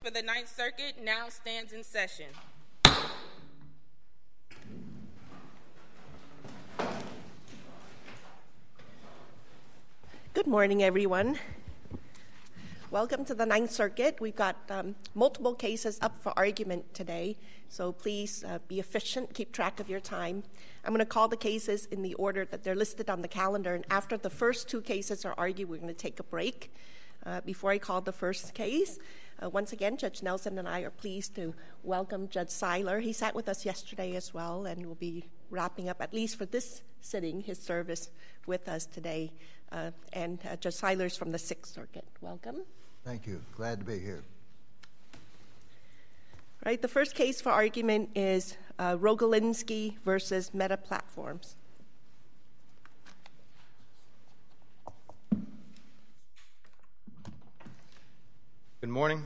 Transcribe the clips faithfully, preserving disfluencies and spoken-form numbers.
for the Ninth Circuit now stands in session. Good morning, everyone. Welcome to the Ninth Circuit. We've got um, multiple cases up for argument today, so please uh, be efficient, keep track of your time. I'm going to call the cases in the order that they're listed on the calendar, and after the first two cases are argued, we're going to take a break. Uh, before I call the first case, uh, once again, Judge Nelson and I are pleased to welcome Judge Seiler. He sat with us yesterday as well, and will be wrapping up, at least for this sitting, his service with us today. Uh, and uh, Judge Seiler's from the Sixth Circuit. Welcome. Thank you. Glad to be here. Right. The first case for argument is uh, Rogolinski versus Meta Platforms. Good morning.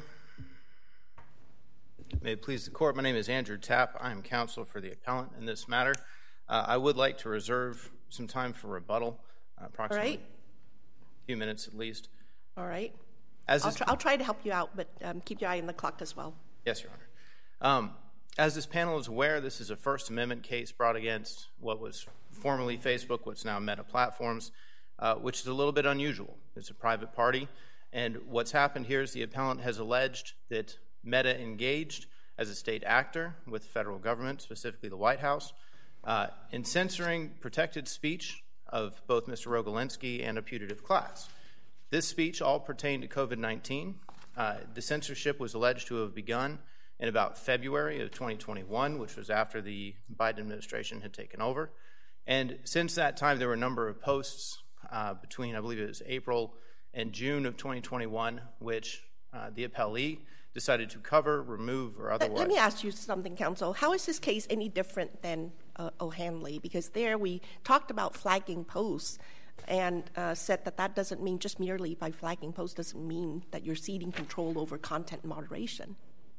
May it please the court, my name is Andrew Tapp. I am counsel for the appellant in this matter. Uh, I would like to reserve some time for rebuttal, uh, approximately All right. a few minutes at least. All right. As I'll, this, try, I'll try to help you out, but um, keep your eye on the clock as well. Yes, Your Honor. Um, as this panel is aware, this is a First Amendment case brought against what was formerly Facebook, what's now Meta Platforms, uh, which is a little bit unusual. It's a private party, and what's happened here is the appellant has alleged that Meta engaged as a state actor with the federal government, specifically the White House, uh, in censoring protected speech of both Mister Rogolinski and a putative class. This speech all pertained to COVID nineteen. Uh, the censorship was alleged to have begun in about February of twenty twenty-one, which was after the Biden administration had taken over. And since that time, there were a number of posts uh, between, I believe it was April and June of twenty twenty-one, which uh, the appellee decided to cover, remove, or otherwise. Let me ask you something, counsel. How is this case any different than uh, O'Hanley? Because there we talked about flagging posts and uh, said that that doesn't mean just merely by flagging posts doesn't mean that you're ceding control over content moderation.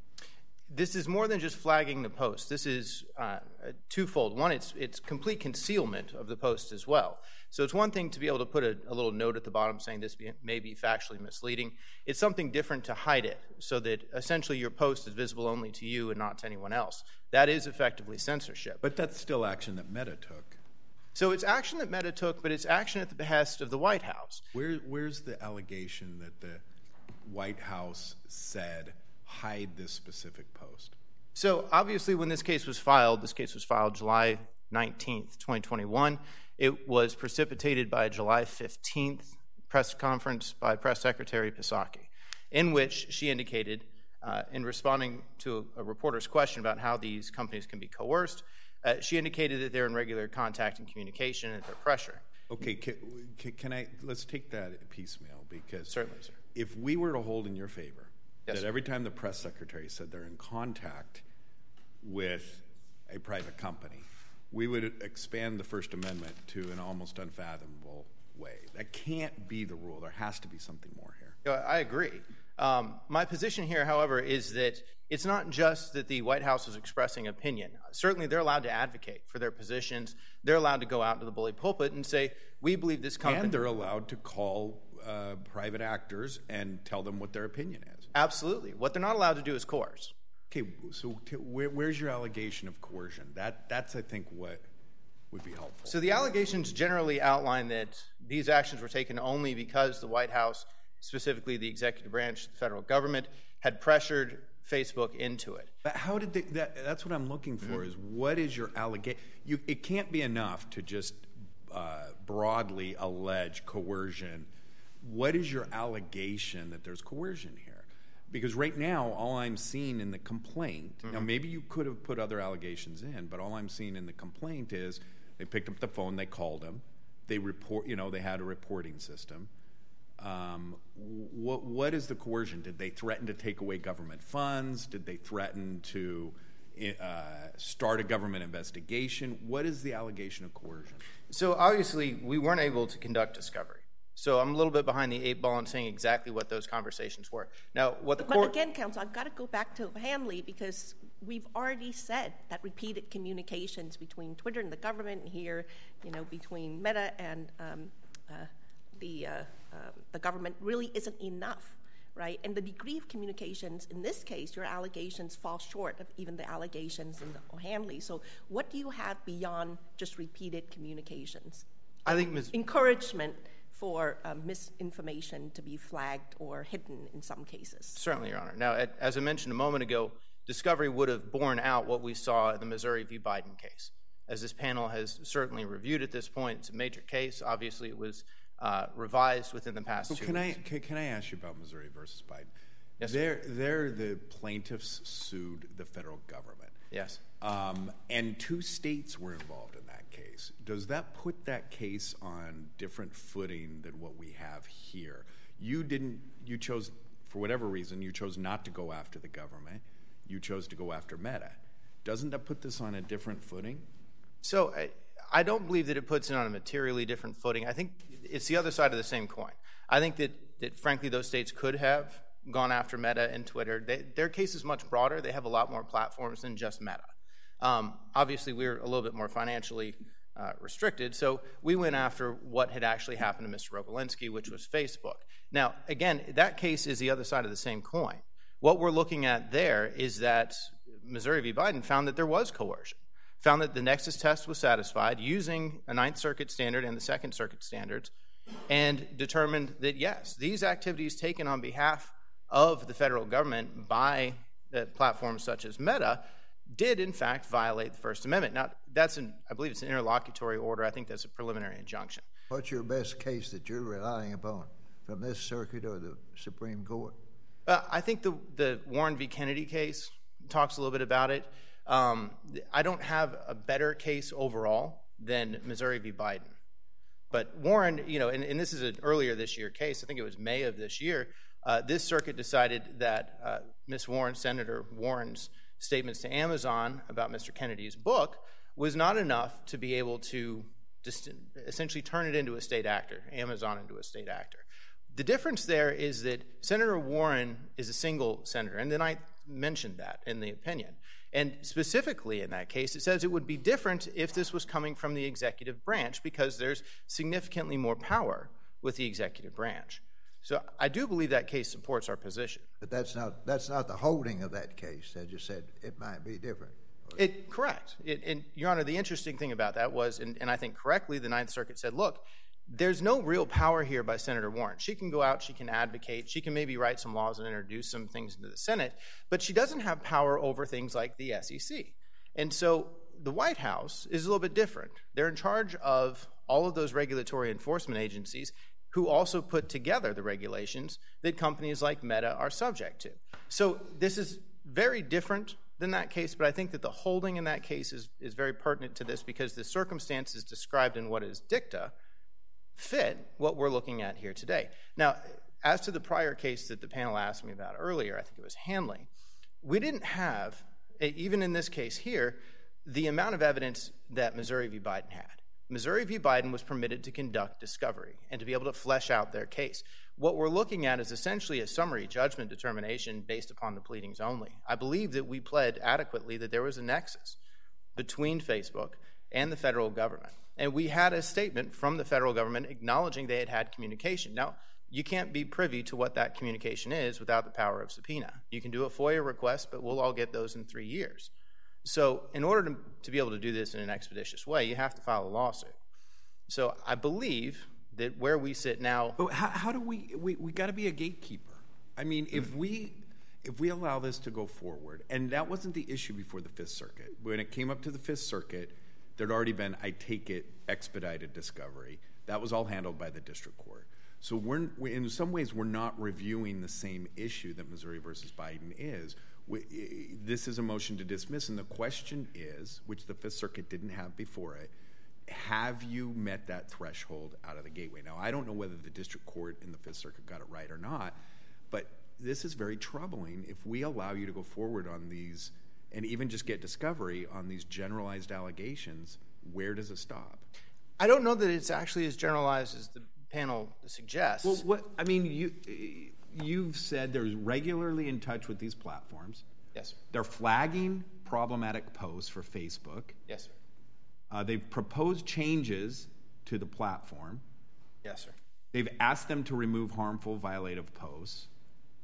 This is more than just flagging the post. This is uh, twofold. One, it's it's complete concealment of the post as well. So it's one thing to be able to put a, a little note at the bottom saying this be, may be factually misleading. It's something different to hide it so that essentially your post is visible only to you and not to anyone else. That is effectively censorship. But that's still action that Meta took. So it's action that Meta took, but it's action at the behest of the White House. Where, where's the allegation that the White House said, hide this specific post? So obviously when this case was filed, this case was filed July nineteenth, twenty twenty-one. It was precipitated by a July fifteenth press conference by Press Secretary Psaki, in which she indicated, uh, in responding to a, a reporter's question about how these companies can be coerced, Uh, she indicated that they're in regular contact and communication and they're pressure. Okay, can, can I, let's take that piecemeal, because Certainly, sir. If we were to hold in your favor Yes, that sir. every time the press secretary said they're in contact with a private company, we would expand the First Amendment to an almost unfathomable way. That can't be the rule. There has to be something more here. Yeah, I agree. Um, my position here, however, is that it's not just that the White House is expressing opinion. Certainly they're allowed to advocate for their positions. They're allowed to go out to the bully pulpit and say, we believe this company... And they're allowed to call uh, private actors and tell them what their opinion is. Absolutely. What they're not allowed to do is coerce. Okay, so t- where, where's your allegation of coercion? That That's, I think, what would be helpful. So the allegations generally outline that these actions were taken only because the White House, specifically the executive branch, the federal government, had pressured Facebook into it. But how did they, that, that's what I'm looking for, mm-hmm. is what is your allegation? You, it can't be enough to just uh, broadly allege coercion. What is your allegation that there's coercion here? Because right now, all I'm seeing in the complaint, mm-hmm. now maybe you could have put other allegations in, but all I'm seeing in the complaint is they picked up the phone, they called him, they report, you know, they had a reporting system. Um, what what is the coercion? Did they threaten to take away government funds? Did they threaten to uh, start a government investigation? What is the allegation of coercion? So obviously, we weren't able to conduct discovery. So I'm a little bit behind the eight ball in saying exactly what those conversations were. Now, what the but court... again, counsel, I've got to go back to Hanley because we've already said that repeated communications between Twitter and the government and here, you know, between Meta and um, uh, the uh, uh, the government really isn't enough, right? And the degree of communications, in this case, your allegations fall short of even the allegations in the O'Hanley. So what do you have beyond just repeated communications? I think Miz Encouragement for um, misinformation to be flagged or hidden in some cases. Certainly, Your Honor. Now, as I mentioned a moment ago, discovery would have borne out what we saw in the Missouri v. Biden case. As this panel has certainly reviewed at this point, it's a major case. Obviously, it was uh, revised within the past so two can weeks. I, can, can I ask you about Missouri versus Biden? Yes, they're, they're the plaintiffs sued the federal government. Yes. Um, and two states were involved in that case. Does that put that case on different footing than what we have here? You didn't, you chose, for whatever reason, you chose not to go after the government. You chose to go after Meta. Doesn't that put this on a different footing? So I, I don't believe that it puts it on a materially different footing. I think it's the other side of the same coin. I think that, that frankly, those states could have gone after Meta and Twitter. They, their case is much broader. They have a lot more platforms than just Meta. Um, obviously, we're a little bit more financially uh, restricted, so we went after what had actually happened to Mister Rogolinski, which was Facebook. Now, again, that case is the other side of the same coin. What we're looking at there is that Missouri v. Biden found that there was coercion, found that the nexus test was satisfied using a Ninth Circuit standard and the Second Circuit standards, and determined that, yes, these activities taken on behalf of the federal government by uh, platforms such as Meta did, in fact, violate the First Amendment. Now, that's an, I believe it's an interlocutory order. I think that's a preliminary injunction. What's your best case that you're relying upon from this circuit or the Supreme Court? Uh, I think the, the Warren v. Kennedy case talks a little bit about it. Um, I don't have a better case overall than Missouri v. Biden. But Warren, you know, and, and this is an earlier this year case, I think it was May of this year, uh, this circuit decided that uh, Miz Warren, Senator Warren's statements to Amazon about Mister Kennedy's book was not enough to be able to just essentially turn it into a state actor, Amazon into a state actor. The difference there is that Senator Warren is a single senator, and then I mentioned that in the opinion. And specifically in that case, it says it would be different if this was coming from the executive branch because there's significantly more power with the executive branch. So I do believe that case supports our position. But that's not that's not the holding of that case. They just said it might be different. It correct. It, and Your Honor, the interesting thing about that was, and, and I think correctly, the Ninth Circuit said, look, there's no real power here by Senator Warren. She can go out, she can advocate, she can maybe write some laws and introduce some things into the Senate, but she doesn't have power over things like the S E C. And so the White House is a little bit different. They're in charge of all of those regulatory enforcement agencies who also put together the regulations that companies like Meta are subject to. So this is very different than that case, but I think that the holding in that case is, is very pertinent to this because the circumstances described in what is dicta fit what we're looking at here today. Now, as to the prior case that the panel asked me about earlier, I think it was Hanley, we didn't have, even in this case here, the amount of evidence that Missouri v. Biden had. Missouri v. Biden was permitted to conduct discovery and to be able to flesh out their case. What we're looking at is essentially a summary judgment determination based upon the pleadings only. I believe that we pled adequately that there was a nexus between Facebook and the federal government. And we had a statement from the federal government acknowledging they had had communication. Now, you can't be privy to what that communication is without the power of subpoena. You can do a FOIA request, but we'll all get those in three years. So in order to, to be able to do this in an expeditious way, you have to file a lawsuit. So I believe that where we sit now... But how, how do we... We, we got to be a gatekeeper. I mean, if Mm-hmm. we... If we allow this to go forward, and that wasn't the issue before the Fifth Circuit. When it came up to the Fifth Circuit, there'd already been, I take it, expedited discovery. That was all handled by the district court. So we're, we, in some ways, we're not reviewing the same issue that Missouri versus Biden is. We, this is a motion to dismiss, and the question is, which the Fifth Circuit didn't have before it, have you met that threshold out of the gateway? Now, I don't know whether the district court in the Fifth Circuit got it right or not, but this is very troubling. If we allow you to go forward on these and even just get discovery on these generalized allegations, where does it stop? I don't know that it's actually as generalized as the panel suggests. Well, what I mean, you, you've said they're regularly in touch with these platforms. Yes, sir. They're flagging problematic posts for Facebook. Yes, sir. Uh, they've proposed changes to the platform. Yes, sir. They've asked them to remove harmful, violative posts.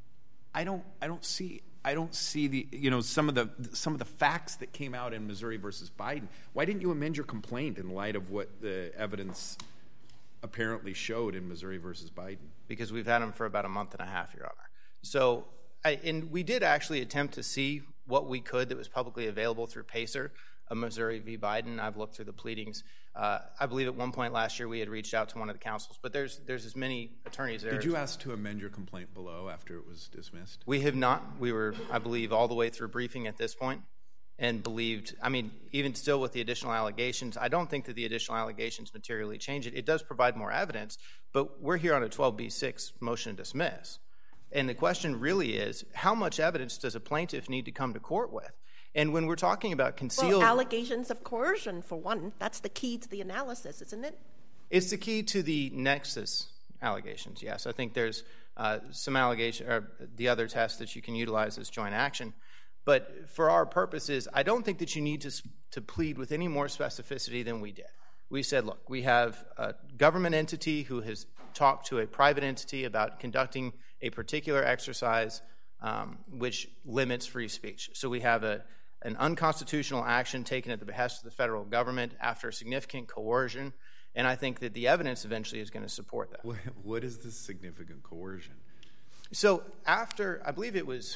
I don't I don't see I don't see the you know some of the some of the facts that came out in Missouri versus Biden. Why didn't you amend your complaint in light of what the evidence apparently showed in Missouri versus Biden? Because we've had them for about a month and a half, Your Honor. So, I, and we did actually attempt to see what we could that was publicly available through PACER of Missouri v. Biden. I've looked through the pleadings. Uh, I believe at one point last year we had reached out to one of the counsels, but there's there's as many attorneys there. Did you ask to amend your complaint below after it was dismissed? We have not. We were, I believe, all the way through briefing at this point, and believed, I mean, even still with the additional allegations, I don't think that the additional allegations materially change it. It does provide more evidence, but we're here on a twelve B six motion to dismiss. And the question really is, how much evidence does a plaintiff need to come to court with? And when we're talking about concealed... Well, allegations of coercion, for one. That's the key to the analysis, isn't it? It's the key to the nexus allegations, yes. I think there's uh, some allegation, or the other test that you can utilize as joint action. But for our purposes, I don't think that you need to, to plead with any more specificity than we did. We said, look, we have a government entity who has talked to a private entity about conducting a particular exercise um, which limits free speech. So we have a an unconstitutional action taken at the behest of the federal government after significant coercion, and I think that the evidence eventually is going to support that. What is this significant coercion? So after, I believe it was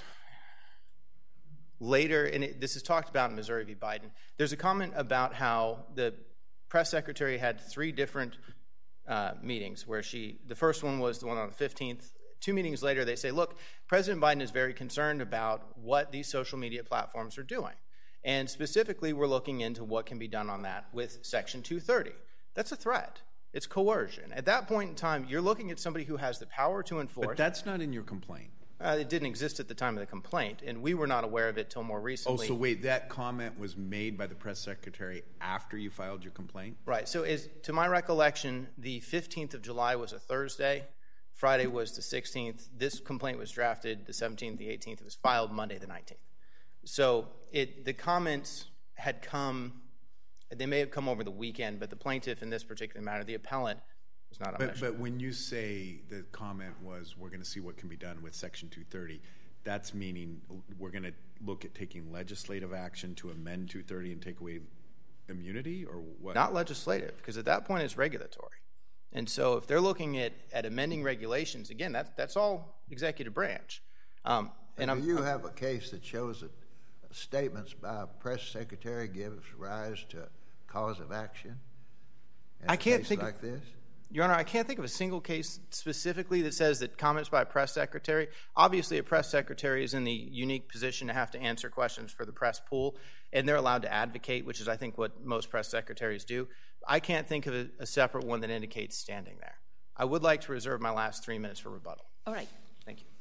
later, and it, this is talked about in Missouri v. Biden, there's a comment about how the press secretary had three different uh, meetings where she, the first one was the one on the fifteenth. Two meetings later, they say, look, President Biden is very concerned about what these social media platforms are doing. And specifically, we're looking into what can be done on that with Section two thirty. That's a threat. It's coercion. At that point in time, you're looking at somebody who has the power to enforce. But that's not in your complaint. Uh, it didn't exist at the time of the complaint, and we were not aware of it till more recently. Oh, so wait, that comment was made by the press secretary after you filed your complaint? Right. So is, to my recollection, the fifteenth of July was a Thursday. Friday was the sixteenth. This complaint was drafted the seventeenth, the eighteenth. It was filed Monday, the nineteenth. So it, the comments had come, they may have come over the weekend, but the plaintiff in this particular matter, the appellant, was not on but, mission. But when you say the comment was, we're going to see what can be done with Section two thirty, that's meaning we're going to look at taking legislative action to amend two thirty and take away immunity, or what? Not legislative, because at that point it's regulatory. And so if they're looking at, at amending regulations, again, that's, that's all executive branch. Um, and do I'm, you I'm, have a case that shows that statements by a press secretary gives rise to cause of action? In I a can't case think like of, this? Your Honor, I can't think of a single case specifically that says that comments by a press secretary, obviously a press secretary is in the unique position to have to answer questions for the press pool, and they're allowed to advocate, which is I think what most press secretaries do. I can't think of a, a separate one that indicates standing there. I would like to reserve my last three minutes for rebuttal. All right. Thank you.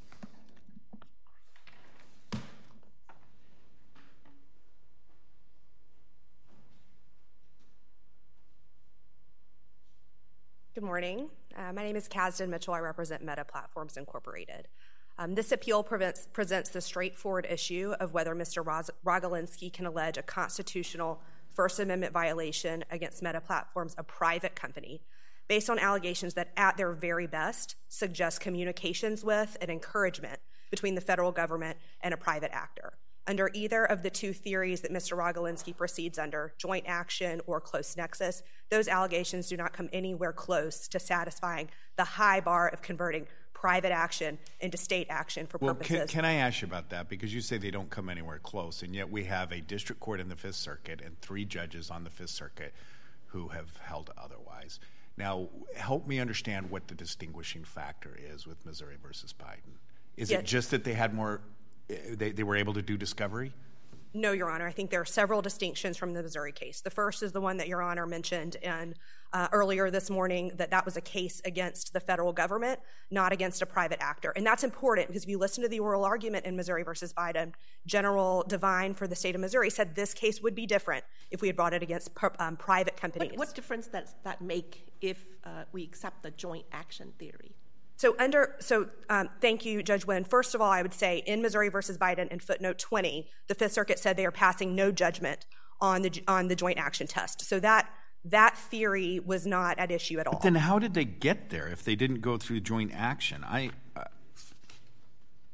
Good morning. Uh, my name is Kasdan Mitchell. I represent Meta Platforms Incorporated. Um, this appeal prevents, presents the straightforward issue of whether Mister Rogolinski can allege a constitutional First Amendment violation against Meta Platforms, a private company, based on allegations that at their very best suggest communications with and encouragement between the federal government and a private actor. Under either of the two theories that Mister Rogolinski proceeds under, joint action or close nexus, those allegations do not come anywhere close to satisfying the high bar of converting private action into state action for well, purposes. Can, can I ask you about that? Because you say they don't come anywhere close, and yet we have a district court in the Fifth Circuit and three judges on the Fifth Circuit who have held otherwise. Now, help me understand what the distinguishing factor is with Missouri versus Biden. Is yes. it just that they had more, they, they were able to do discovery? No, Your Honor. I think there are several distinctions from the Missouri case. The first is the one that Your Honor mentioned in, uh, earlier this morning, that that was a case against the federal government, not against a private actor. And that's important because if you listen to the oral argument in Missouri versus Biden, General Devine for the state of Missouri said this case would be different if we had brought it against um, private companies. What, what difference does that make if uh, we accept the joint action theory? So under so um, thank you, Judge Wynn. First of all, I would say in Missouri versus Biden in footnote twenty, the Fifth Circuit said they are passing no judgment on the on the joint action test. So that that theory was not at issue at all. But then how did they get there if they didn't go through joint action? I uh,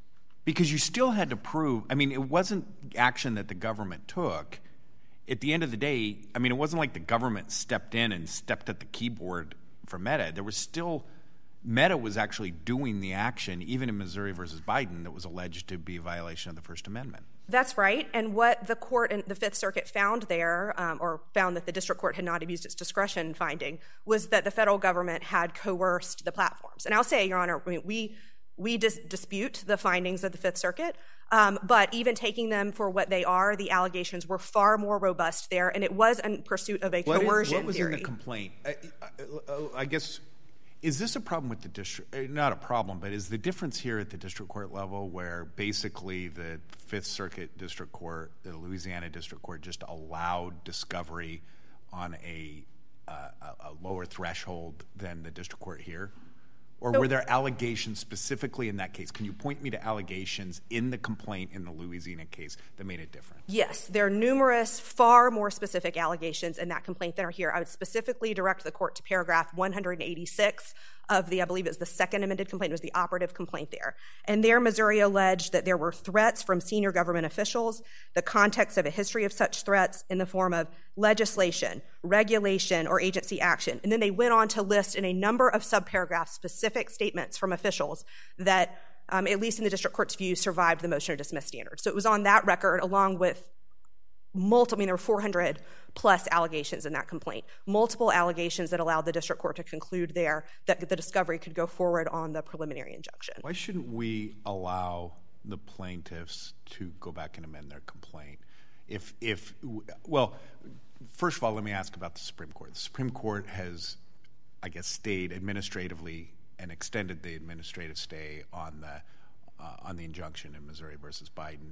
Because you still had to prove, I mean, it wasn't action that the government took. At the end of the day, I mean, it wasn't like the government stepped in and stepped at the keyboard for Meta. There was still, Meta was actually doing the action, even in Missouri versus Biden, that was alleged to be a violation of the First Amendment. That's right. And what the court in the Fifth Circuit found there, um, or found that the district court had not abused its discretion finding, was that the federal government had coerced the platforms. And I'll say, Your Honor, I mean, we we dis- dispute the findings of the Fifth Circuit, um, but even taking them for what they are, the allegations were far more robust there, and it was in pursuit of a what coercion is, what was theory. in the complaint? I, I, I guess, is this a problem with the district? Not a problem, but is the difference here at the district court level where basically the Fifth Circuit District Court, the Louisiana District Court, just allowed discovery on a, uh, a lower threshold than the district court here? Or were there allegations specifically in that case? Can you point me to allegations in the complaint in the Louisiana case that made it different? Yes, there are numerous, far more specific allegations in that complaint than are here. I would specifically direct the court to paragraph one hundred eighty-six of the, I believe it was the second amended complaint, it was the operative complaint there. And there, Missouri alleged that there were threats from senior government officials, the context of a history of such threats in the form of legislation, regulation, or agency action. And then they went on to list in a number of subparagraphs specific statements from officials that, um, at least in the district court's view, survived the motion to dismiss standard. So it was on that record, along with multiple, I mean, there were four hundred plus allegations in that complaint, multiple allegations that allowed the district court to conclude there that the discovery could go forward on the preliminary injunction. Why shouldn't we allow the plaintiffs to go back and amend their complaint? If, if, well, first of all, let me ask about the Supreme Court. The Supreme Court has, I guess, stayed administratively and extended the administrative stay on the uh, on the injunction in Missouri versus Biden.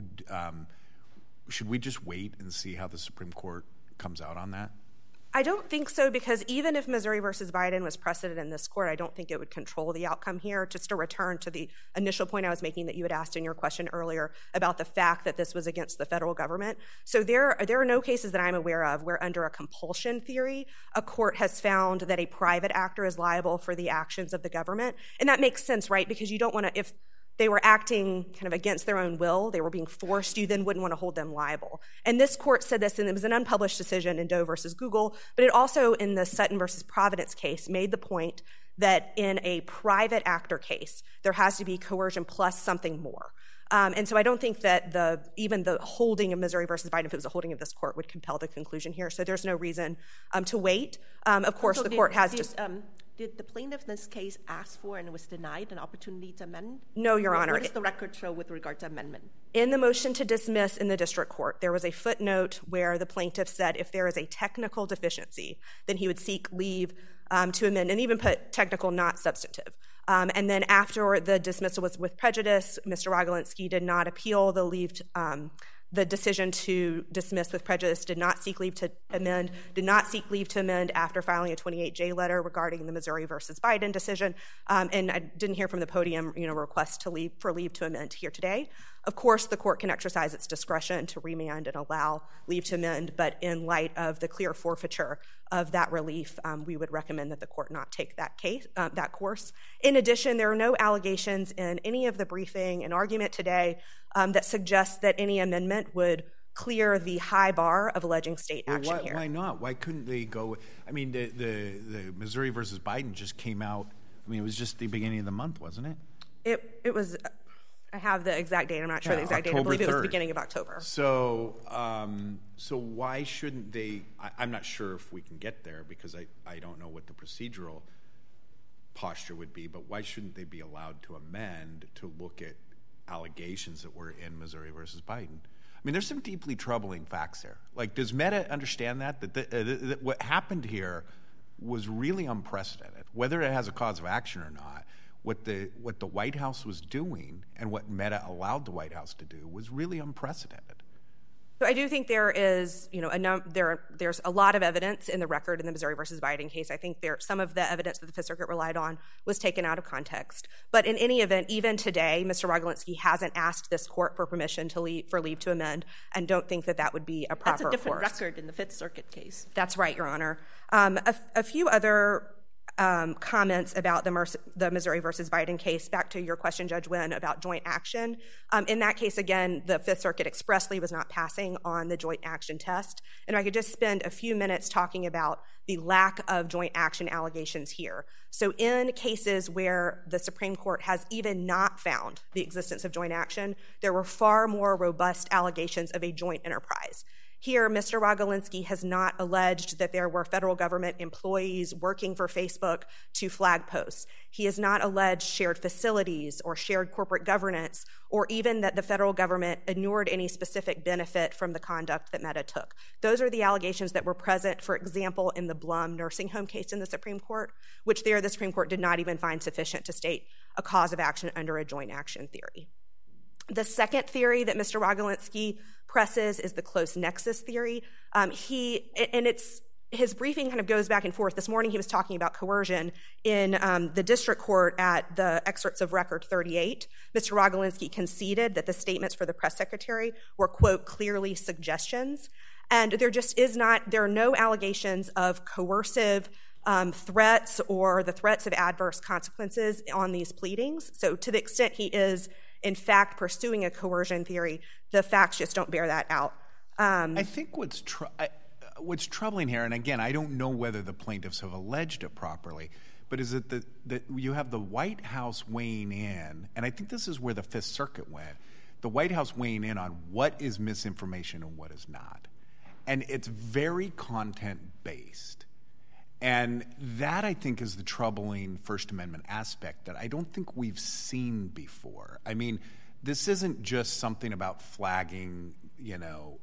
Um, should we just wait and see how the Supreme Court comes out on that? I don't think so, because even if Missouri versus Biden was precedent in this court, I don't think it would control the outcome here. Just to return to the initial point I was making that you had asked in your question earlier about the fact that this was against the federal government. So there, there are no cases that I'm aware of where under a compulsion theory, a court has found that a private actor is liable for the actions of the government. And that makes sense, right? Because you don't want to, if they were acting kind of against their own will, they were being forced, you then wouldn't want to hold them liable. And this court said this, and it was an unpublished decision in Doe versus Google, but it also, in the Sutton versus Providence case, made the point that in a private actor case, there has to be coercion plus something more. Um, and so I don't think that the even the holding of Missouri versus Biden, if it was a holding of this court, would compel the conclusion here. So there's no reason um, to wait. Um, of course, so the did, court has did, just... Um, Did the plaintiff in this case ask for and was denied an opportunity to amend? No, Your what, Honor. What does the record show with regard to amendment? In the motion to dismiss in the district court, there was a footnote where the plaintiff said if there is a technical deficiency, then he would seek leave um, to amend, and even put technical, not substantive. Um, and then after the dismissal was with prejudice, Mister Rogolinski did not appeal the leave to, um, the decision to dismiss with prejudice, did not seek leave to amend, did not seek leave to amend after filing a twenty-eight J letter regarding the Missouri versus Biden decision, um, and I didn't hear from the podium, you know, request to leave for leave to amend here today. Of course, the court can exercise its discretion to remand and allow leave to amend, but in light of the clear forfeiture of that relief, um, we would recommend that the court not take that case, uh, that course. In addition, there are no allegations in any of the briefing and argument today um, that suggests that any amendment would clear the high bar of alleging state well, action why, here. Why not? Why couldn't they go? I mean, the, the the Missouri versus Biden just came out. I mean, it was just the beginning of the month, wasn't it? It it was. I have the exact date. I'm not sure yeah, the exact October date. I believe third. it was the beginning of October. So, um, so why shouldn't they? I, I'm not sure if we can get there because I, I don't know what the procedural posture would be. But why shouldn't they be allowed to amend to look at allegations that were in Missouri versus Biden? I mean, there's some deeply troubling facts there. Like, does Meta understand that that, the, uh, that what happened here was really unprecedented, whether it has a cause of action or not? What the what the White House was doing and what Meta allowed the White House to do was really unprecedented. So I do think there is, you know, a num- there there's a lot of evidence in the record in the Missouri versus Biden case. I think there some of the evidence that the Fifth Circuit relied on was taken out of context. But in any event, even today, Mister Rogolinski hasn't asked this court for permission to leave for leave to amend, and don't think that that would be a proper That's a different course. record in the Fifth Circuit case. That's right, Your Honor. Um, a, a few other um, comments about the, Merc- the Missouri versus Biden case, back to your question, Judge Wynn, about joint action. Um, in that case, again, the Fifth Circuit expressly was not passing on the joint action test. And if I could just spend a few minutes talking about the lack of joint action allegations here. So in cases where the Supreme Court has even not found the existence of joint action, there were far more robust allegations of a joint enterprise. Here, Mister Rogolinski has not alleged that there were federal government employees working for Facebook to flag posts. He has not alleged shared facilities or shared corporate governance, or even that the federal government inured any specific benefit from the conduct that Meta took. Those are the allegations that were present, for example, in the Blum nursing home case in the Supreme Court, which there the Supreme Court did not even find sufficient to state a cause of action under a joint action theory. The second theory that Mister Rogolinski presses is the close nexus theory. Um, he, and it's, his briefing kind of goes back and forth. This morning he was talking about coercion in um, the district court at the excerpts of record thirty-eight. Mister Rogolinski conceded that the statements for the press secretary were, quote, clearly suggestions. And there just is not, there are no allegations of coercive um, threats or the threats of adverse consequences on these pleadings. So to the extent he is in fact pursuing a coercion theory, the facts just don't bear that out. Um, I think what's tr- I, what's troubling here, and again, I don't know whether the plaintiffs have alleged it properly, but is it that, that you have the White House weighing in, and I think this is where the Fifth Circuit went, the White House weighing in on what is misinformation and what is not. And it's very content-based. And that, I think, is the troubling First Amendment aspect that I don't think we've seen before. I mean, this isn't just something about flagging, you know,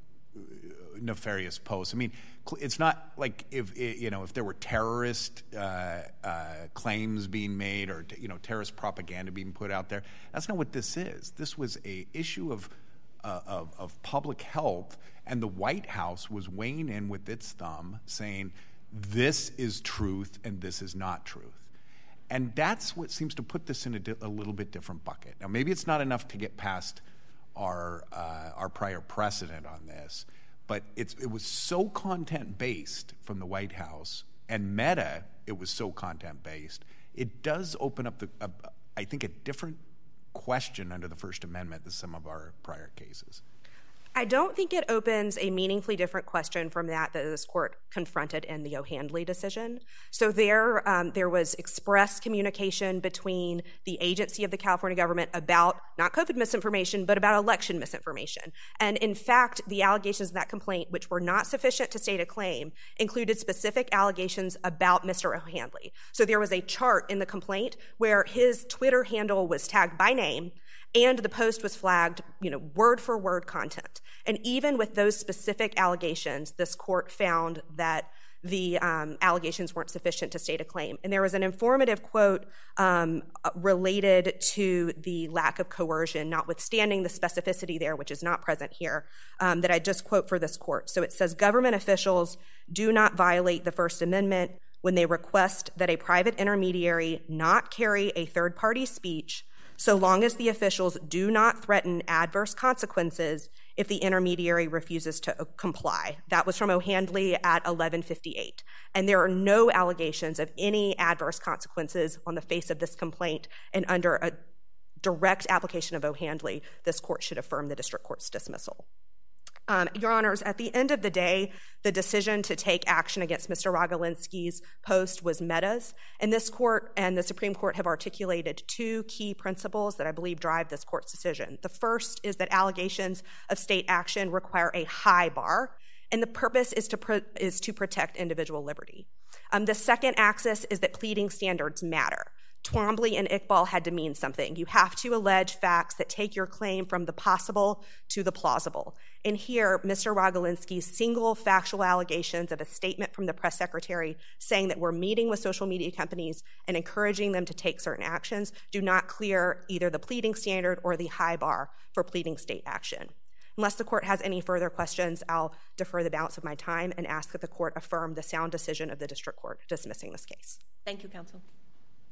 nefarious posts. I mean, it's not like if, you know, if there were terrorist uh, uh, claims being made or, you know, terrorist propaganda being put out there. That's not what this is. This was a issue of, uh, of, of public health, and the White House was weighing in with its thumb saying, this is truth and this is not truth. And that's what seems to put this in a, di- a little bit different bucket. Now, maybe it's not enough to get past our uh, our prior precedent on this, but it's it was so content-based from the White House, and Meta, it was so content-based, it does open up, the uh, I think, a different question under the First Amendment than some of our prior cases. I don't think it opens a meaningfully different question from that that this court confronted in the O'Handley decision. So there, um, there was express communication between the agency of the California government about not COVID misinformation, but about election misinformation. And in fact, the allegations in that complaint, which were not sufficient to state a claim, included specific allegations about Mister O'Handley. So there was a chart in the complaint where his Twitter handle was tagged by name, and the post was flagged, you know, word for word content. And even with those specific allegations, this court found that the um, allegations weren't sufficient to state a claim. And there was an informative quote um, related to the lack of coercion, notwithstanding the specificity there, which is not present here, um, that I just quote for this court. So it says, government officials do not violate the First Amendment when they request that a private intermediary not carry a third-party speech so long as the officials do not threaten adverse consequences if the intermediary refuses to comply. That was from O'Handley at eleven fifty-eight. And there are no allegations of any adverse consequences on the face of this complaint, and under a direct application of O'Handley, this court should affirm the district court's dismissal. Um, Your Honors, at the end of the day, the decision to take action against Mister Rogolinski's post was Meta's, and this court and the Supreme Court have articulated two key principles that I believe drive this court's decision. The first is that allegations of state action require a high bar, and the purpose is to pro- is to protect individual liberty. Um, the second axis is that pleading standards matter. Twombly and Iqbal had to mean something. You have to allege facts that take your claim from the possible to the plausible. And here, Mister Rogolinski's single factual allegations of a statement from the press secretary saying that we're meeting with social media companies and encouraging them to take certain actions do not clear either the pleading standard or the high bar for pleading state action. Unless the court has any further questions, I'll defer the balance of my time and ask that the court affirm the sound decision of the district court dismissing this case. Thank you, counsel.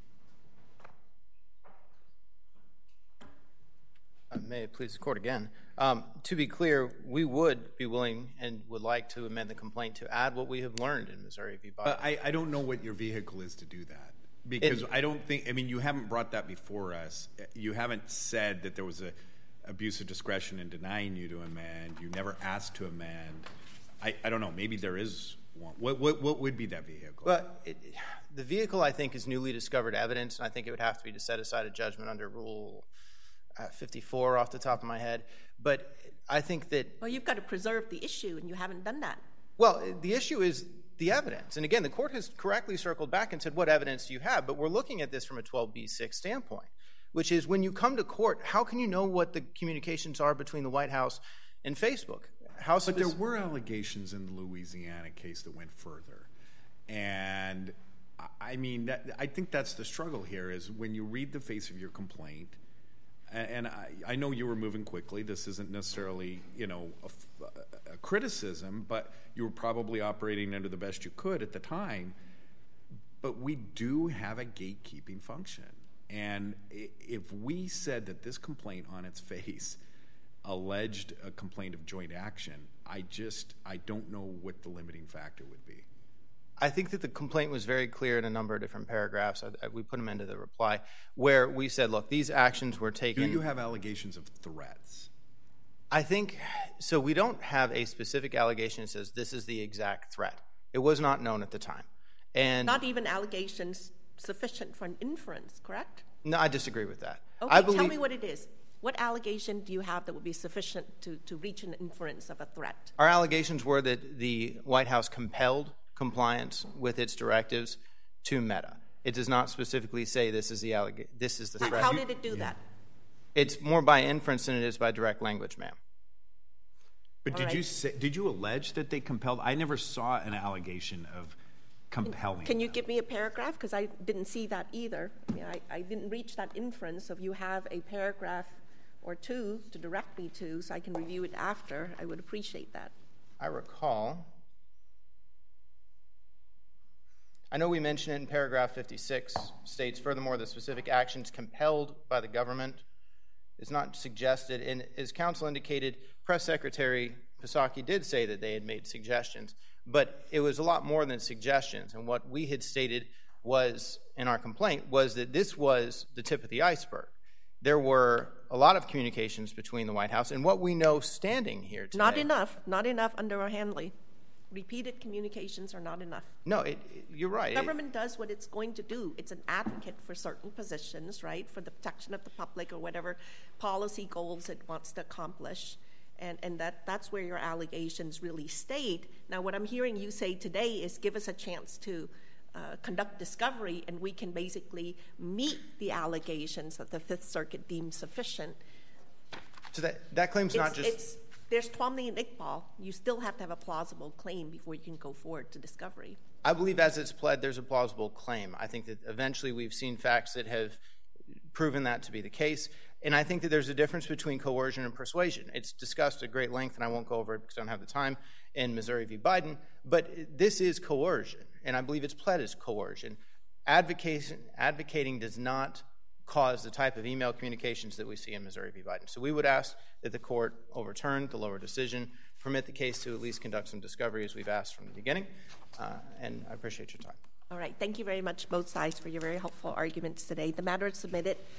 Uh, may it please the court again. Um, to be clear, we would be willing and would like to amend the complaint to add what we have learned in Missouri v. Biden. But I, I don't know what your vehicle is to do that. Because it, I don't think, I mean, you haven't brought that before us. You haven't said that there was a abuse of discretion in denying you to amend. You never asked to amend. I, I don't know, maybe there is one. What, what, what would be that vehicle? Well, it, the vehicle, I think, is newly discovered evidence, and I think it would have to be to set aside a judgment under Rule uh, fifty-four off the top of my head. But I think that... Well, you've got to preserve the issue, and you haven't done that. Well, the issue is the evidence. And again, the court has correctly circled back and said, what evidence do you have? But we're looking at this from a twelve B six standpoint, which is when you come to court, how can you know what the communications are between the White House and Facebook? How but there were allegations in the Louisiana case that went further. And, I mean, that, I think that's the struggle here is when you read the face of your complaint, and I, I know you were moving quickly. This isn't necessarily, you know, a, a criticism, but you were probably operating under the best you could at the time. But we do have a gatekeeping function. And if we said that this complaint on its face alleged a complaint of joint action, I just, I don't know what the limiting factor would be. I think that the complaint was very clear in a number of different paragraphs. I, I, we put them into the reply where we said, look, these actions were taken. Do you have allegations of threats? I think, so we don't have a specific allegation that says this is the exact threat. It was not known at the time. And not even allegations sufficient for an inference, correct? No, I disagree with that. Okay, I believe, tell me what it is. What allegation do you have that would be sufficient to, to reach an inference of a threat? Our allegations were that the White House compelled compliance with its directives to Meta. It does not specifically say this is the alleg- this is the threat. How did it do that? It's more by inference than it is by direct language, ma'am. But All did right. you say, did you allege that they compelled? I never saw an allegation of compelling. Can you give me a paragraph? Because I didn't see that either. I mean, I, I didn't reach that inference. So if you have a paragraph or two to direct me to so I can review it after, I would appreciate that. I recall, I know we mentioned it in paragraph fifty-six, states, furthermore, the specific actions compelled by the government is not suggested. And as counsel indicated, Press Secretary Psaki did say that they had made suggestions, but it was a lot more than suggestions. And what we had stated was, in our complaint, was that this was the tip of the iceberg. There were a lot of communications between the White House and what we know standing here today. Not enough. Not enough under O'Hanley. Repeated communications are not enough. No, it, it, you're right. The government does what it's going to do. It's an advocate for certain positions, right, for the protection of the public or whatever policy goals it wants to accomplish. And, and that, that's where your allegations really state. Now, what I'm hearing you say today is give us a chance to uh, conduct discovery, and we can basically meet the allegations that the Fifth Circuit deems sufficient. So that, that claim's It's, not just... it's, there's Twombly and Iqbal. You still have to have a plausible claim before you can go forward to discovery. I believe as it's pled, there's a plausible claim. I think that eventually we've seen facts that have proven that to be the case. And I think that there's a difference between coercion and persuasion. It's discussed at great length, and I won't go over it because I don't have the time, in Missouri v. Biden. But this is coercion, and I believe it's pled as coercion. Advocation, advocating does not cause the type of email communications that we see in Missouri v. Biden. So we would ask that the court overturn the lower decision, permit the case to at least conduct some discovery as we've asked from the beginning, uh, and I appreciate your time. All right. Thank you very much, both sides, for your very helpful arguments today. The matter is submitted.